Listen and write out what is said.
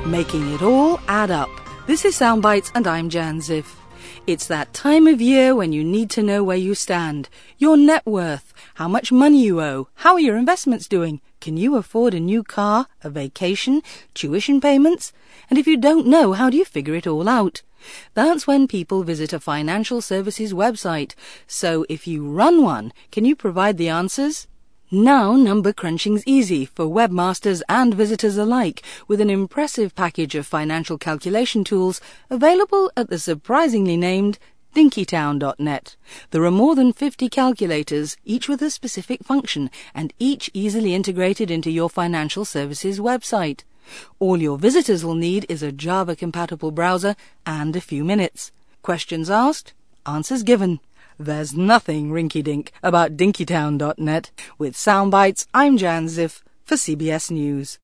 Making it all add up. This is Soundbites and I'm Jan Ziff. It's that time of year when you need to know where you stand, your net worth, how much money you owe, how are your investments doing, can you afford a new car, a vacation, tuition payments? And if you don't know, how do you figure it all out? That's when people visit a financial services website. So if you run one, can you provide the answers? Now number crunching's easy for webmasters and visitors alike with an impressive package of financial calculation tools available at the surprisingly named dinkytown.net. There are more than 50 calculators, each with a specific function and each easily integrated into your financial services website. All your visitors will need is a Java-compatible browser and a few minutes. Questions asked, answers given. There's nothing rinky-dink about dinkytown.net. With Soundbites, I'm Jan Ziff for CBS News.